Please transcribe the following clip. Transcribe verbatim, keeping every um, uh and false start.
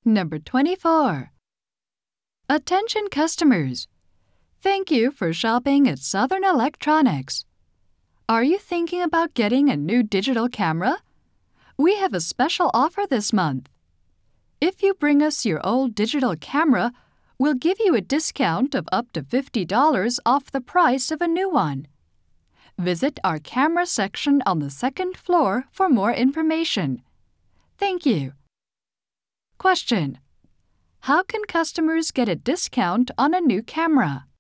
Number twenty-four. Attention customers! Thank you for shopping at Southern Electronics. Are you thinking about getting a new digital camera? We have a special offer this month. If you bring us your old digital camera, we'll give you a discount of up to fifty dollars off the price of a new one. Visit our camera section on the second floor for more information. Thank you. Question: how can customers get a discount on a new camera?